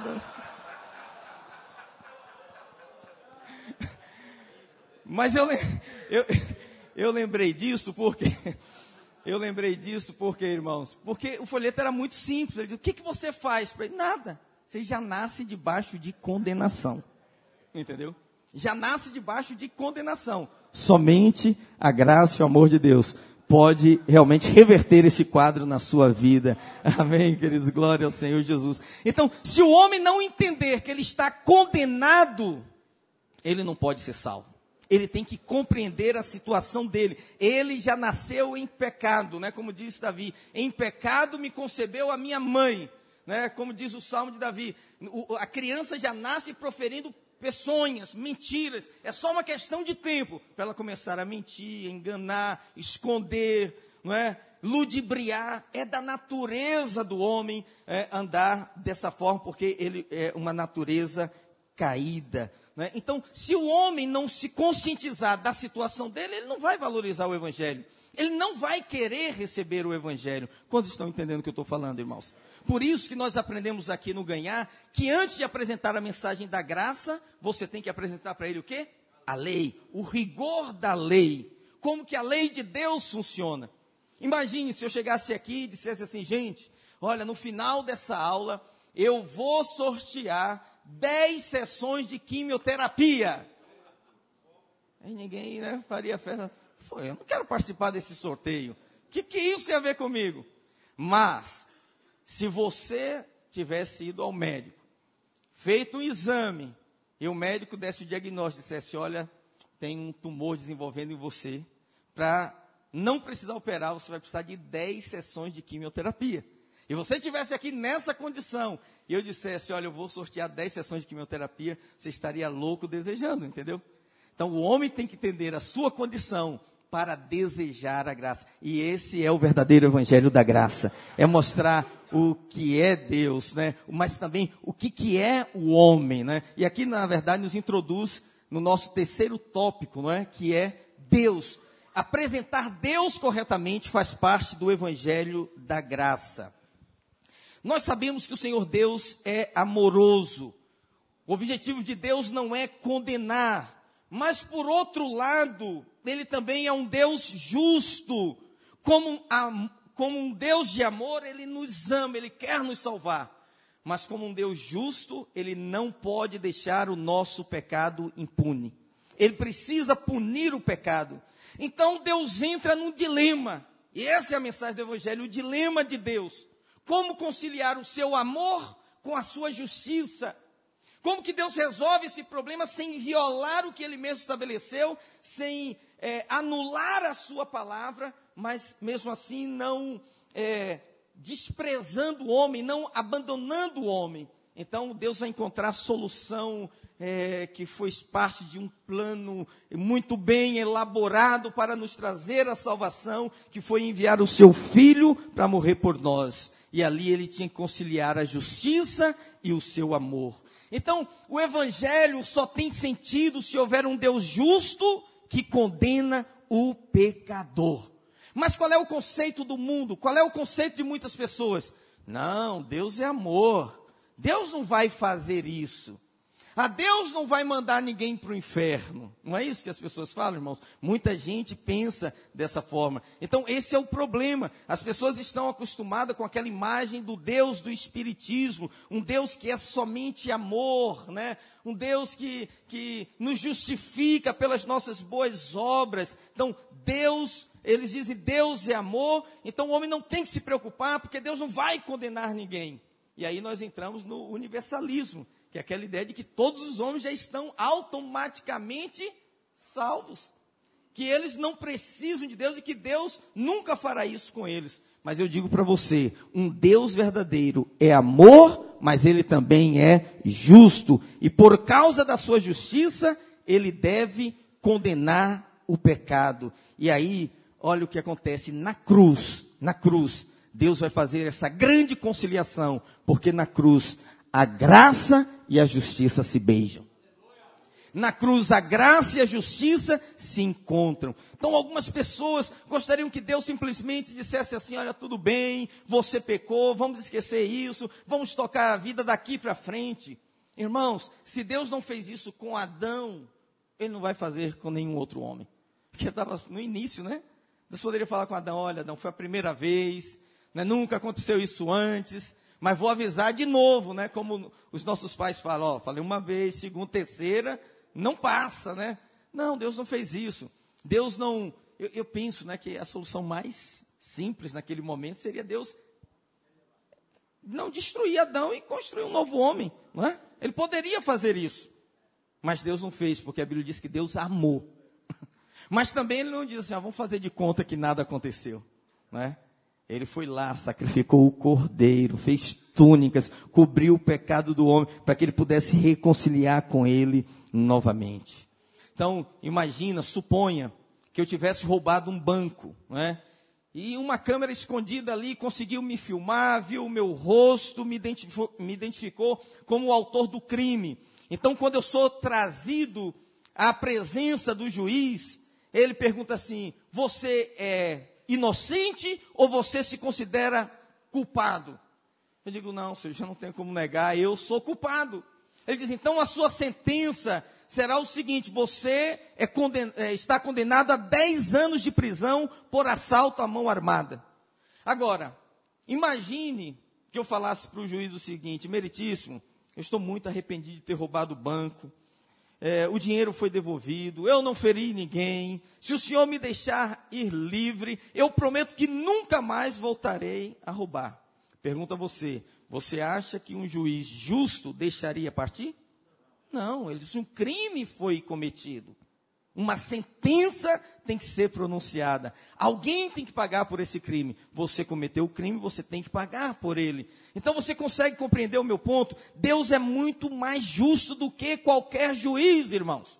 Mas eu, eu, eu lembrei disso porque... Eu lembrei disso porque, irmãos, porque o folheto era muito simples. Ele disse, o que, que você faz? Para ele? Nada. Você já nasce debaixo de condenação. Entendeu? Já nasce debaixo de condenação. Somente a graça e o amor de Deus pode realmente reverter esse quadro na sua vida. Amém, queridos? Glória ao Senhor Jesus. Então, se o homem não entender que ele está condenado, ele não pode ser salvo. Ele tem que compreender a situação dele. Ele já nasceu em pecado, né? Como disse Davi, em pecado me concebeu a minha mãe, né? Como diz o Salmo de Davi, o, a criança já nasce proferindo peçonhas, mentiras. É só uma questão de tempo para ela começar a mentir, enganar, esconder, não é? Ludibriar. É da natureza do homem é, andar dessa forma, porque ele é uma natureza caída. Então, se o homem não se conscientizar da situação dele, ele não vai valorizar o Evangelho. Ele não vai querer receber o Evangelho. Quantos estão entendendo o que eu estou falando, irmãos? Por isso que nós aprendemos aqui no Ganhar, que antes de apresentar a mensagem da graça, você tem que apresentar para ele o quê? A lei, o rigor da lei. Como que a lei de Deus funciona. Imagine se eu chegasse aqui e dissesse assim, gente, olha, no final dessa aula, eu vou sortear dez sessões de quimioterapia. Aí ninguém, né, faria festa. Eu não quero participar desse sorteio. O que, que isso tem a ver comigo? Mas, se você tivesse ido ao médico, feito um exame, e o médico desse o diagnóstico, dissesse, olha, tem um tumor desenvolvendo em você, para não precisar operar, você vai precisar de dez sessões de quimioterapia. E você estivesse aqui nessa condição, e eu dissesse, olha, eu vou sortear dez sessões de quimioterapia, você estaria louco desejando, entendeu? Então, o homem tem que entender a sua condição para desejar a graça. E esse é o verdadeiro evangelho da graça. É mostrar o que é Deus, né? Mas também o que, que é o homem, né? E aqui, na verdade, nos introduz no nosso terceiro tópico, não é? Que é Deus. Apresentar Deus corretamente faz parte do evangelho da graça. Nós sabemos que o Senhor Deus é amoroso. O objetivo de Deus não é condenar, mas por outro lado, Ele também é um Deus justo. Como, a, como um Deus de amor, Ele nos ama, Ele quer nos salvar. Mas como um Deus justo, Ele não pode deixar o nosso pecado impune. Ele precisa punir o pecado. Então Deus entra num dilema. E essa é a mensagem do Evangelho, o dilema de Deus. Como conciliar o seu amor com a sua justiça? Como que Deus resolve esse problema sem violar o que Ele mesmo estabeleceu, sem é, anular a sua palavra, mas mesmo assim não é, desprezando o homem, não abandonando o homem? Então Deus vai encontrar a solução é, que foi parte de um plano muito bem elaborado para nos trazer a salvação, que foi enviar o seu Filho para morrer por nós. E ali Ele tinha que conciliar a justiça e o seu amor. Então, o evangelho só tem sentido se houver um Deus justo que condena o pecador. Mas qual é o conceito do mundo? Qual é o conceito de muitas pessoas? Não, Deus é amor. Deus não vai fazer isso. Ah, Deus não vai mandar ninguém para o inferno. Não é isso que as pessoas falam, irmãos? Muita gente pensa dessa forma. Então, esse é o problema. As pessoas estão acostumadas com aquela imagem do Deus do Espiritismo. Um Deus que é somente amor, né? Um Deus que, que nos justifica pelas nossas boas obras. Então, Deus, eles dizem Deus é amor. Então, o homem não tem que se preocupar, porque Deus não vai condenar ninguém. E aí nós entramos no universalismo, que é aquela ideia de que todos os homens já estão automaticamente salvos. Que eles não precisam de Deus e que Deus nunca fará isso com eles. Mas eu digo para você, um Deus verdadeiro é amor, mas Ele também é justo. E por causa da sua justiça, Ele deve condenar o pecado. E aí, olha o que acontece na cruz, na cruz. Deus vai fazer essa grande conciliação, porque na cruz a graça e a justiça se beijam. Na cruz, a graça e a justiça se encontram. Então, algumas pessoas gostariam que Deus simplesmente dissesse assim: olha, tudo bem, você pecou, vamos esquecer isso, vamos tocar a vida daqui para frente. Irmãos, se Deus não fez isso com Adão, Ele não vai fazer com nenhum outro homem. Porque estava no início, né? Deus poderia falar com Adão: olha, Adão, foi a primeira vez, né? Nunca aconteceu isso antes, mas vou avisar de novo, né? Como os nossos pais falam: ó, falei uma vez, segunda, terceira, não passa, né? Não, Deus não fez isso. Deus não... Eu, eu penso, né, que a solução mais simples naquele momento seria Deus não destruir Adão e construir um novo homem, não é? Ele poderia fazer isso, mas Deus não fez, porque a Bíblia diz que Deus amou. Mas também Ele não diz assim: ó, vamos fazer de conta que nada aconteceu, não é? Ele foi lá, sacrificou o cordeiro, fez túnicas, cobriu o pecado do homem, para que ele pudesse reconciliar com ele novamente. Então, imagina, suponha que eu tivesse roubado um banco, né? E uma câmera escondida ali conseguiu me filmar, viu o meu rosto, me identificou, me identificou como o autor do crime. Então, quando eu sou trazido à presença do juiz, ele pergunta assim: você é inocente ou você se considera culpado? Eu digo: não, senhor, já não tenho como negar, eu sou culpado. Ele diz: então a sua sentença será o seguinte: você é conden- é, está condenado a dez anos de prisão por assalto à mão armada. Agora, imagine que eu falasse para o juiz o seguinte: meritíssimo, eu estou muito arrependido de ter roubado o banco, é, o dinheiro foi devolvido, eu não feri ninguém, se o senhor me deixar ir livre, eu prometo que nunca mais voltarei a roubar. Pergunta a você: você acha que um juiz justo deixaria partir? Não, ele diz: um crime foi cometido. Uma sentença tem que ser pronunciada. Alguém tem que pagar por esse crime. Você cometeu o crime, você tem que pagar por ele. Então você consegue compreender o meu ponto? Deus é muito mais justo do que qualquer juiz, irmãos.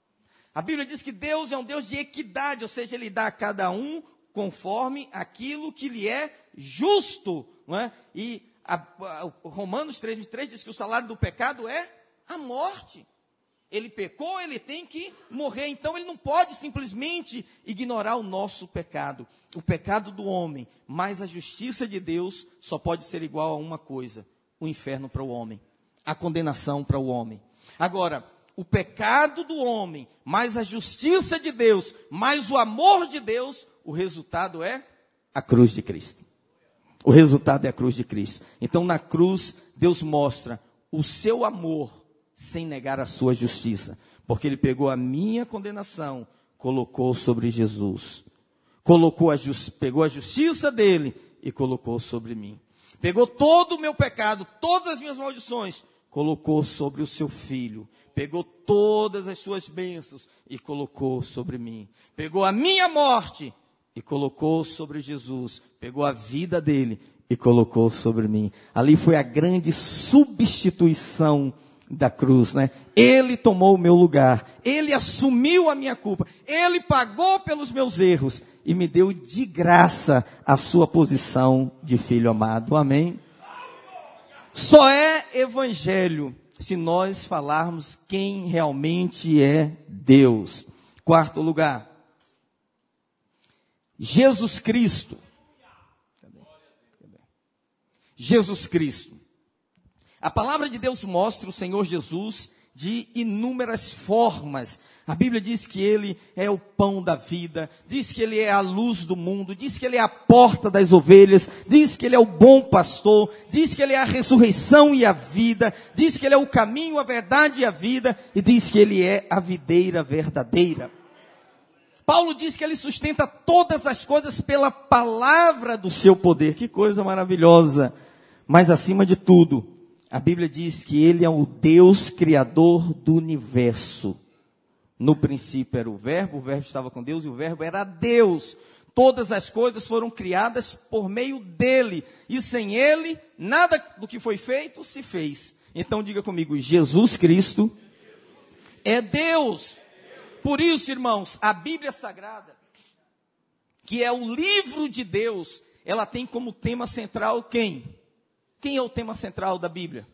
A Bíblia diz que Deus é um Deus de equidade, ou seja, Ele dá a cada um conforme aquilo que lhe é justo, não é? E a, a, Romanos três, vinte e três diz que o salário do pecado é a morte. Ele pecou, ele tem que morrer. Então ele não pode simplesmente ignorar o nosso pecado. O pecado do homem, mas a justiça de Deus só pode ser igual a uma coisa: o inferno para o homem, a condenação para o homem. Agora, o pecado do homem, mais a justiça de Deus, mais o amor de Deus, o resultado é a cruz de Cristo. O resultado é a cruz de Cristo. Então na cruz Deus mostra o seu amor sem negar a sua justiça, porque Ele pegou a minha condenação, colocou sobre Jesus, colocou a just, pegou a justiça dele e colocou sobre mim, pegou todo o meu pecado, todas as minhas maldições, colocou sobre o seu filho, pegou todas as suas bênçãos e colocou sobre mim, pegou a minha morte e colocou sobre Jesus, pegou a vida dele e colocou sobre mim. Ali foi a grande substituição da cruz, né? Ele tomou o meu lugar, Ele assumiu a minha culpa, Ele pagou pelos meus erros e me deu de graça a sua posição de filho amado. Amém? Só é evangelho se nós falarmos quem realmente é Deus. Quarto lugar, Jesus Cristo. Cadê? Cadê? Jesus Cristo. A palavra de Deus mostra o Senhor Jesus de inúmeras formas. A Bíblia diz que Ele é o pão da vida, diz que Ele é a luz do mundo, diz que Ele é a porta das ovelhas, diz que Ele é o bom pastor, diz que Ele é a ressurreição e a vida, diz que Ele é o caminho, a verdade e a vida, e diz que Ele é a videira verdadeira. Paulo diz que Ele sustenta todas as coisas pela palavra do seu poder. Que coisa maravilhosa! Mas acima de tudo, a Bíblia diz que Ele é o Deus criador do universo. No princípio era o verbo, o verbo estava com Deus e o verbo era Deus. Todas as coisas foram criadas por meio dEle. E sem Ele, nada do que foi feito se fez. Então diga comigo: Jesus Cristo é Deus. Por isso, irmãos, a Bíblia Sagrada, que é o livro de Deus, ela tem como tema central quem? Quem é o tema central da Bíblia?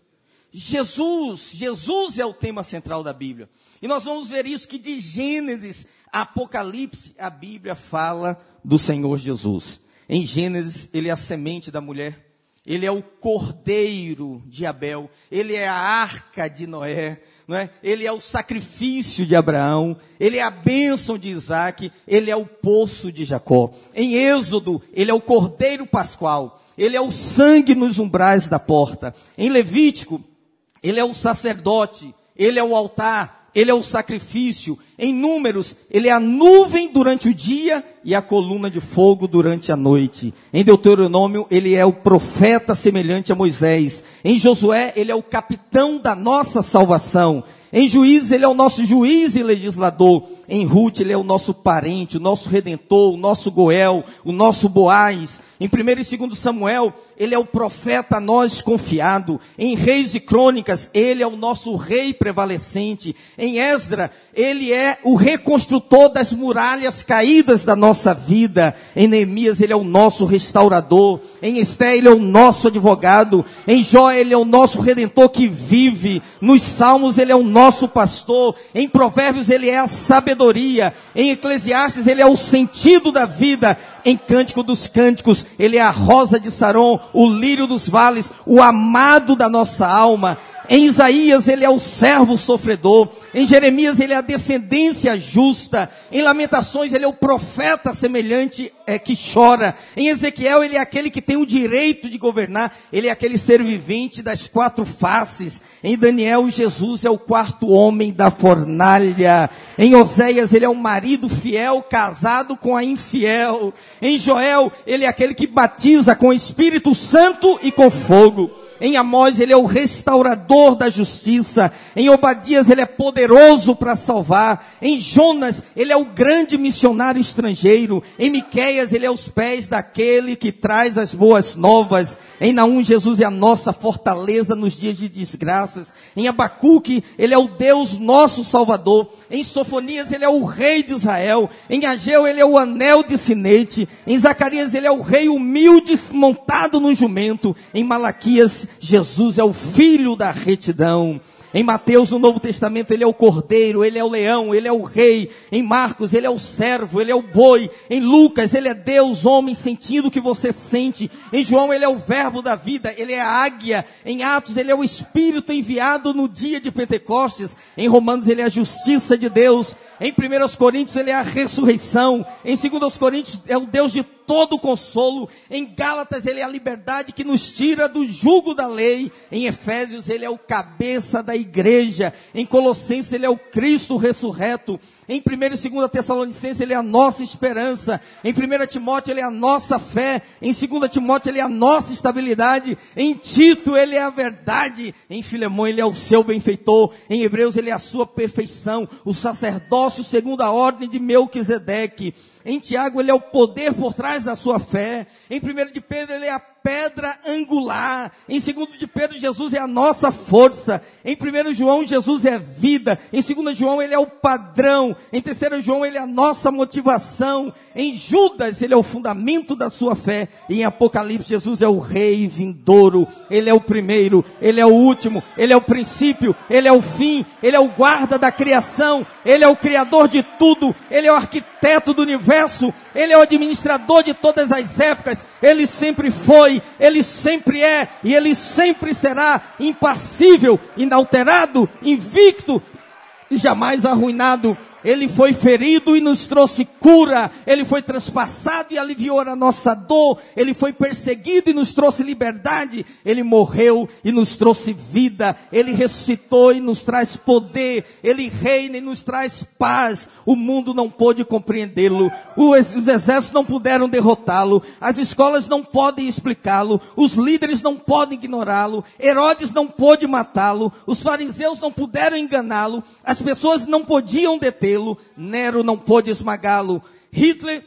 Jesus. Jesus é o tema central da Bíblia. E nós vamos ver isso, que de Gênesis a Apocalipse, a Bíblia fala do Senhor Jesus. Em Gênesis, ele é a semente da mulher. Ele é o cordeiro de Abel. Ele é a arca de Noé. Não é? Ele é o sacrifício de Abraão. Ele é a bênção de Isaac. Ele é o poço de Jacó. Em Êxodo, ele é o cordeiro pascual. Ele é o sangue nos umbrais da porta. Em Levítico, ele é o sacerdote. Ele é o altar. Ele é o sacrifício. Em Números, ele é a nuvem durante o dia e a coluna de fogo durante a noite. Em Deuteronômio, ele é o profeta semelhante a Moisés. Em Josué, ele é o capitão da nossa salvação. Em Juízes, ele é o nosso juiz e legislador. Em Ruth, ele é o nosso parente, o nosso redentor, o nosso Goel, o nosso Boaz. Em primeiro e segundo Samuel, ele é o profeta a nós confiado. Em Reis e Crônicas, ele é o nosso rei prevalecente. Em Esdra, ele é o reconstrutor das muralhas caídas da nossa vida. Em Neemias, ele é o nosso restaurador. Em Esté, ele é o nosso advogado. Em Jó, ele é o nosso redentor que vive. Nos Salmos, ele é o nosso pastor. Em Provérbios, ele é a sabedoria. Em Eclesiastes, ele é o sentido da vida. Em Cântico dos Cânticos, ele é a rosa de Saron, o lírio dos vales, o amado da nossa alma. Em Isaías, ele é o servo sofredor. Em Jeremias, ele é a descendência justa. Em Lamentações, ele é o profeta semelhante é, que chora. Em Ezequiel, ele é aquele que tem o direito de governar. Ele é aquele ser vivente das quatro faces. Em Daniel, Jesus é o quarto homem da fornalha. Em Oséias, ele é o marido fiel casado com a infiel. Em Joel, ele é aquele que batiza com o Espírito Santo e com fogo. Em Amós, ele é o restaurador da justiça. Em Obadias, ele é poderoso para salvar. Em Jonas, ele é o grande missionário estrangeiro. Em Miqueias, ele é os pés daquele que traz as boas novas. Em Naum, Jesus é a nossa fortaleza nos dias de desgraças. Em Abacuque, ele é o Deus nosso Salvador. Em Sofonias, ele é o rei de Israel. Em Ageu, ele é o anel de sinete. Em Zacarias, ele é o rei humilde montado no jumento. Em Malaquias, Jesus é o filho da retidão. Em Mateus, no Novo Testamento, ele é o cordeiro, ele é o leão, ele é o rei. Em Marcos, ele é o servo, ele é o boi. Em Lucas, ele é Deus, homem, sentindo o que você sente. Em João, ele é o verbo da vida, ele é a águia. Em Atos, ele é o Espírito enviado no dia de Pentecostes. Em Romanos, ele é a justiça de Deus. Em primeiro Coríntios, ele é a ressurreição. Em segundo Coríntios, é o Deus de todo consolo. Em Gálatas, ele é a liberdade que nos tira do jugo da lei. Em Efésios, ele é o cabeça da igreja. Em Colossenses, ele é o Cristo ressurreto. Em primeiro e segundo Tessalonicenses, ele é a nossa esperança. Em primeiro Timóteo, ele é a nossa fé. Em segundo Timóteo, ele é a nossa estabilidade. Em Tito, ele é a verdade. Em Filemão, ele é o seu benfeitor. Em Hebreus, ele é a sua perfeição. O sacerdócio segundo a ordem de Melquisedeque. Em Tiago, ele é o poder por trás da sua fé. Em primeiro de Pedro, ele é a pedra angular. Em segundo de Pedro, Jesus é a nossa força. Em primeiro João, Jesus é vida. Em segundo João, ele é o padrão. Em terceiro João, ele é a nossa motivação. Em Judas, ele é o fundamento da sua fé. E em Apocalipse, Jesus é o rei vindouro. Ele é o primeiro, ele é o último, ele é o princípio, ele é o fim, ele é o guarda da criação, ele é o criador de tudo, ele é o arquiteto do universo, ele é o administrador de todas as épocas, ele sempre foi, ele sempre é e ele sempre será impassível, inalterado, invicto e jamais arruinado. Ele foi ferido e nos trouxe cura. Ele foi transpassado e aliviou a nossa dor. Ele foi perseguido e nos trouxe liberdade. Ele morreu e nos trouxe vida. Ele ressuscitou e nos traz poder. Ele reina e nos traz paz. O mundo não pôde compreendê-lo. Os exércitos não puderam derrotá-lo. As escolas não podem explicá-lo. Os líderes não podem ignorá-lo. Herodes não pôde matá-lo. Os fariseus não puderam enganá-lo. As pessoas não podiam detê-lo. Nero não pôde esmagá-lo. Hitler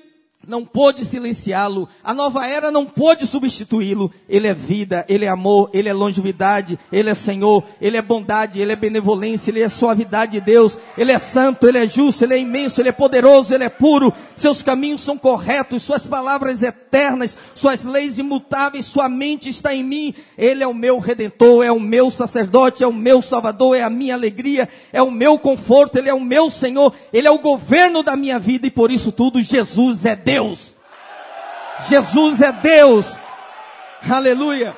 não pôde silenciá-lo, a nova era não pôde substituí-lo. Ele é vida, Ele é amor, Ele é longevidade, Ele é Senhor, Ele é bondade, Ele é benevolência, Ele é suavidade de Deus, Ele é santo, Ele é justo, Ele é imenso, Ele é poderoso, Ele é puro, seus caminhos são corretos, suas palavras eternas, suas leis imutáveis, sua mente está em mim. Ele é o meu Redentor, é o meu sacerdote, é o meu Salvador, é a minha alegria, é o meu conforto, Ele é o meu Senhor, Ele é o governo da minha vida, e por isso tudo, Jesus é Deus. Deus. Jesus é Deus. Aleluia.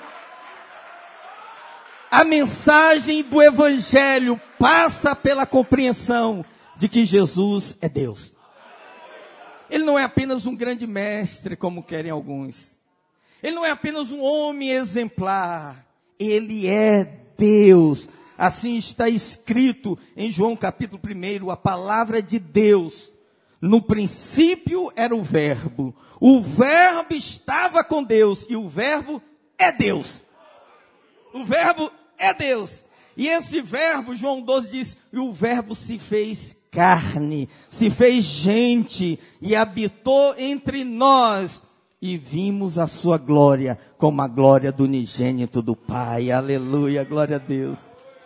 A mensagem do Evangelho passa pela compreensão de que Jesus é Deus. Ele não é apenas um grande mestre, como querem alguns. Ele não é apenas um homem exemplar. Ele é Deus. Assim está escrito em João capítulo um, a palavra de Deus. No princípio era o verbo, o verbo estava com Deus, e o verbo é Deus. O verbo é Deus. E esse verbo, João doze diz, e o verbo se fez carne, se fez gente, e habitou entre nós, e vimos a sua glória, como a glória do unigênito do Pai. Aleluia, glória a Deus.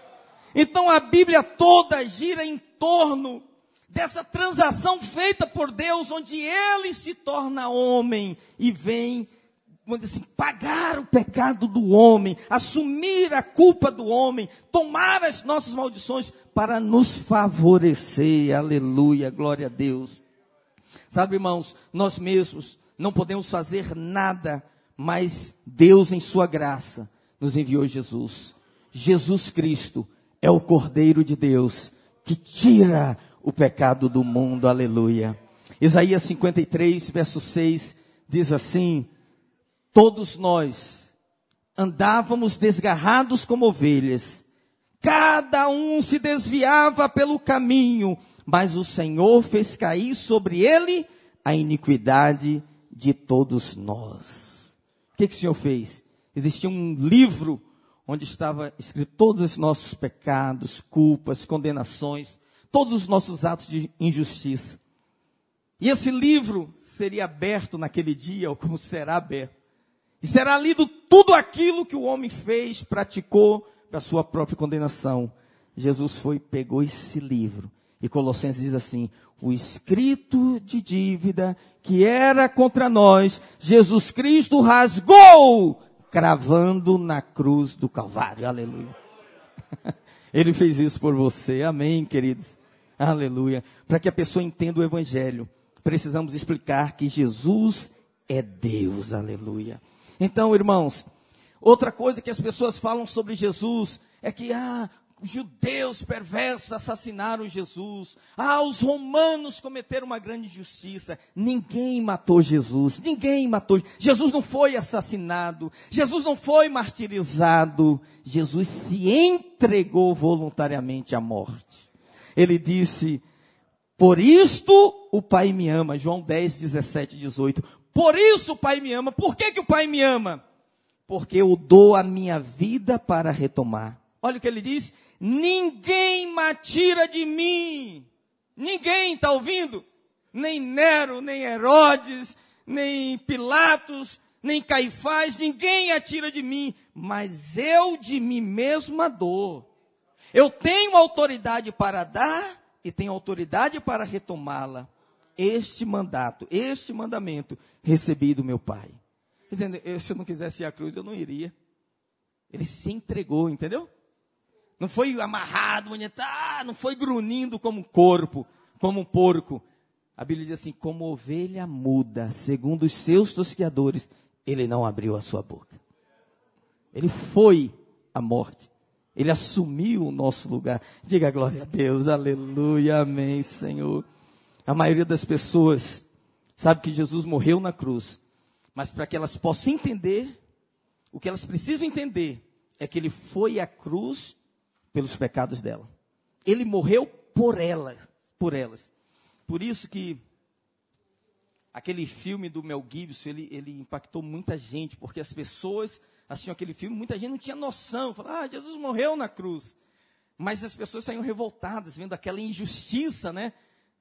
Então a Bíblia toda gira em torno dessa transação feita por Deus, onde Ele se torna homem e vem, vamos dizer assim, pagar o pecado do homem, assumir a culpa do homem, tomar as nossas maldições para nos favorecer. Aleluia, glória a Deus. Sabe, irmãos, nós mesmos não podemos fazer nada, mas Deus em sua graça nos enviou Jesus. Jesus Cristo é o Cordeiro de Deus que tira o pecado do mundo, aleluia. Isaías cinquenta e três, verso seis, diz assim: todos nós andávamos desgarrados como ovelhas, cada um se desviava pelo caminho, mas o Senhor fez cair sobre ele a iniquidade de todos nós. O que, que o Senhor fez? Existia um livro onde estava escrito todos os nossos pecados, culpas, condenações, todos os nossos atos de injustiça. E esse livro seria aberto naquele dia, ou como será aberto. E será lido tudo aquilo que o homem fez, praticou, para a sua própria condenação. Jesus foi, pegou esse livro. E Colossenses diz assim: o escrito de dívida que era contra nós, Jesus Cristo rasgou, cravando na cruz do Calvário. Aleluia. Ele fez isso por você. Amém, queridos. Aleluia. Para que a pessoa entenda o Evangelho, precisamos explicar que Jesus é Deus. Aleluia. Então, irmãos, outra coisa que as pessoas falam sobre Jesus é que, ah, os judeus perversos assassinaram Jesus. Ah, os romanos cometeram uma grande injustiça. Ninguém matou Jesus. Ninguém matou. Jesus não foi assassinado. Jesus não foi martirizado. Jesus se entregou voluntariamente à morte. Ele disse: por isto o Pai me ama. João dez, dezessete, dezoito. Por isso o Pai me ama. Por que que o Pai me ama? Porque eu dou a minha vida para retomar. Olha o que ele diz: ninguém me tira de mim. Ninguém, está ouvindo? Nem Nero, nem Herodes, nem Pilatos, nem Caifás, ninguém a tira de mim. Mas eu de mim mesmo a dou. Eu tenho autoridade para dar e tenho autoridade para retomá-la. Este mandato, este mandamento, recebi do meu Pai. Dizendo, se eu não quisesse ir à cruz, eu não iria. Ele se entregou, entendeu? Não foi amarrado, ah, não foi grunhindo como um corpo, como um porco. A Bíblia diz assim: como ovelha muda, segundo os seus tosqueadores, ele não abriu a sua boca. Ele foi à morte. Ele assumiu o nosso lugar. Diga glória a Deus, aleluia, amém, Senhor. A maioria das pessoas sabe que Jesus morreu na cruz, mas para que elas possam entender, o que elas precisam entender é que ele foi à cruz pelos pecados dela. Ele morreu por elas, por elas. Por isso que aquele filme do Mel Gibson, ele, ele impactou muita gente, porque as pessoas assistiam aquele filme, muita gente não tinha noção, falaram, ah, Jesus morreu na cruz. Mas as pessoas saíam revoltadas, vendo aquela injustiça, né?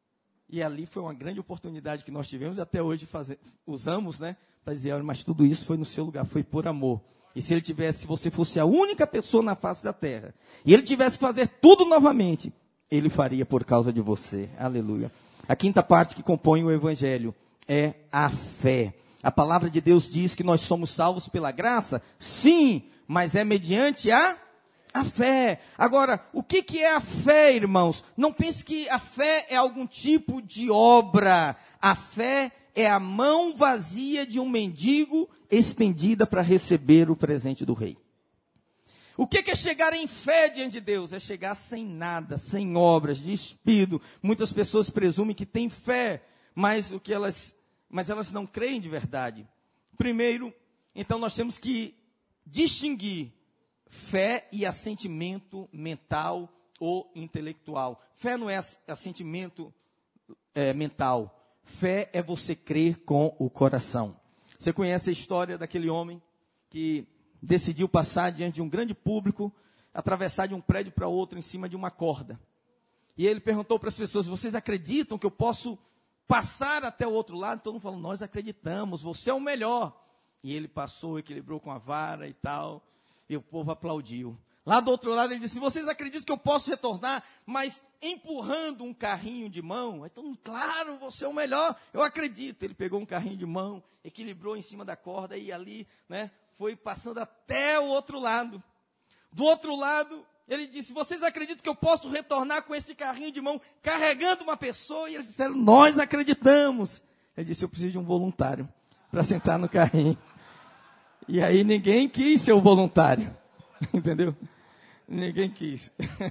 E ali foi uma grande oportunidade que nós tivemos, e até hoje fazer, usamos, né, para dizer, olha, mas tudo isso foi no seu lugar, foi por amor. E se ele tivesse, se você fosse a única pessoa na face da terra, e ele tivesse que fazer tudo novamente, ele faria por causa de você. Aleluia. A quinta parte que compõe o evangelho é a fé. A palavra de Deus diz que nós somos salvos pela graça? Sim, mas é mediante a, a fé. Agora, o que, que é a fé, irmãos? Não pense que a fé é algum tipo de obra. A fé é a mão vazia de um mendigo estendida para receber o presente do rei. O que, que é chegar em fé diante de Deus? É chegar sem nada, sem obras, despido. Muitas pessoas presumem que têm fé, mas, o que elas, mas elas não creem de verdade. Primeiro, então nós temos que distinguir fé e assentimento mental ou intelectual. Fé não é assentimento é, mental. Fé é você crer com o coração. Você conhece a história daquele homem que decidiu passar diante de um grande público, atravessar de um prédio para outro em cima de uma corda. E ele perguntou para as pessoas, vocês acreditam que eu posso passar até o outro lado? Todo mundo falou, nós acreditamos, você é o melhor. E ele passou, equilibrou com a vara e tal, e o povo aplaudiu. Lá do outro lado ele disse, vocês acreditam que eu posso retornar, mas empurrando um carrinho de mão? Então, claro, você é o melhor, eu acredito. Ele pegou um carrinho de mão, equilibrou em cima da corda e ali, né, foi passando até o outro lado. Do outro lado, ele disse, vocês acreditam que eu posso retornar com esse carrinho de mão, carregando uma pessoa? E eles disseram, nós acreditamos. Ele disse, eu preciso de um voluntário para sentar no carrinho. E aí ninguém quis ser o voluntário. Entendeu? Ninguém quis.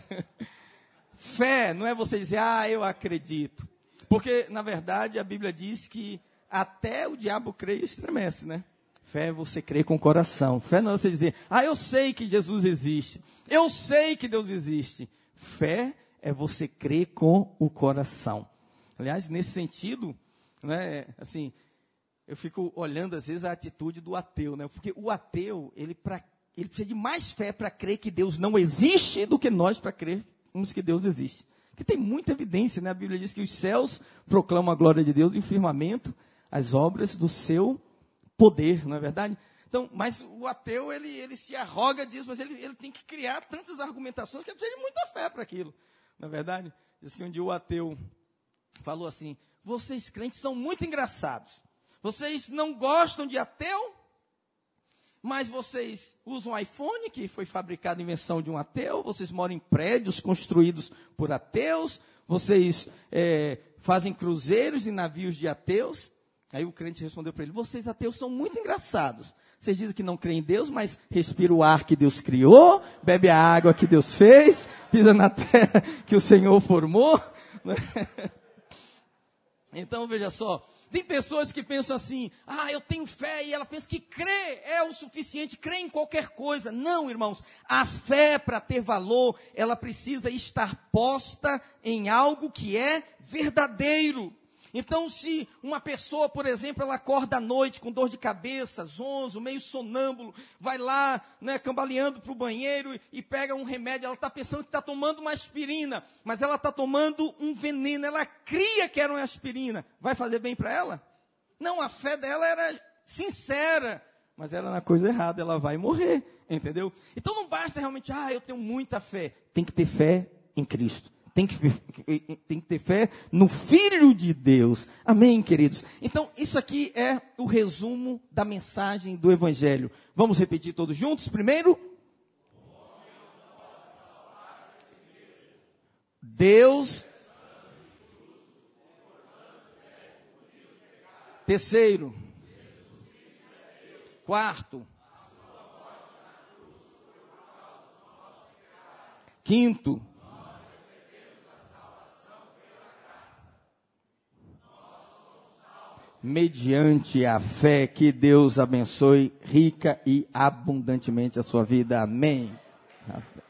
Fé não é você dizer, ah, eu acredito. Porque, na verdade, a Bíblia diz que até o diabo crê e estremece, né? Fé é você crer com o coração. Fé não é você dizer, ah, eu sei que Jesus existe. Eu sei que Deus existe. Fé é você crer com o coração. Aliás, nesse sentido, né, assim, eu fico olhando às vezes a atitude do ateu, né? Porque o ateu, ele, pra, ele precisa de mais fé para crer que Deus não existe do que nós para crermos que Deus existe. Porque tem muita evidência, né? A Bíblia diz que os céus proclamam a glória de Deus e o firmamento as obras do seu poder, não é verdade? Então, mas o ateu, ele, ele se arroga disso, mas ele, ele tem que criar tantas argumentações que ele precisa de muita fé para aquilo, não é verdade? Diz que um dia o ateu falou assim, vocês crentes são muito engraçados, vocês não gostam de ateu, mas vocês usam iPhone, que foi fabricado em invenção de um ateu, vocês moram em prédios construídos por ateus, vocês é, fazem cruzeiros e navios de ateus. Aí o crente respondeu para ele, vocês ateus são muito engraçados. Vocês dizem que não creem em Deus, mas respira o ar que Deus criou, bebe a água que Deus fez, pisa na terra que o Senhor formou. Então, veja só, tem pessoas que pensam assim, ah, eu tenho fé, e ela pensa que crer é o suficiente, crer em qualquer coisa. Não, irmãos, a fé, para ter valor, ela precisa estar posta em algo que é verdadeiro. Então, se uma pessoa, por exemplo, ela acorda à noite com dor de cabeça, zonzo, meio sonâmbulo, vai lá, né, cambaleando para o banheiro e, e pega um remédio, ela está pensando que está tomando uma aspirina, mas ela está tomando um veneno, ela cria que era uma aspirina. Vai fazer bem para ela? Não, a fé dela era sincera, mas era na coisa errada, ela vai morrer, entendeu? Então não basta realmente, ah, eu tenho muita fé. Tem que ter fé em Cristo. Tem que, tem que ter fé no Filho de Deus. Amém, queridos? Então, isso aqui é o resumo da mensagem do Evangelho. Vamos repetir todos juntos? Primeiro, Deus. Terceiro. Quarto. Quinto. Mediante a fé, que Deus abençoe rica e abundantemente a sua vida. Amém.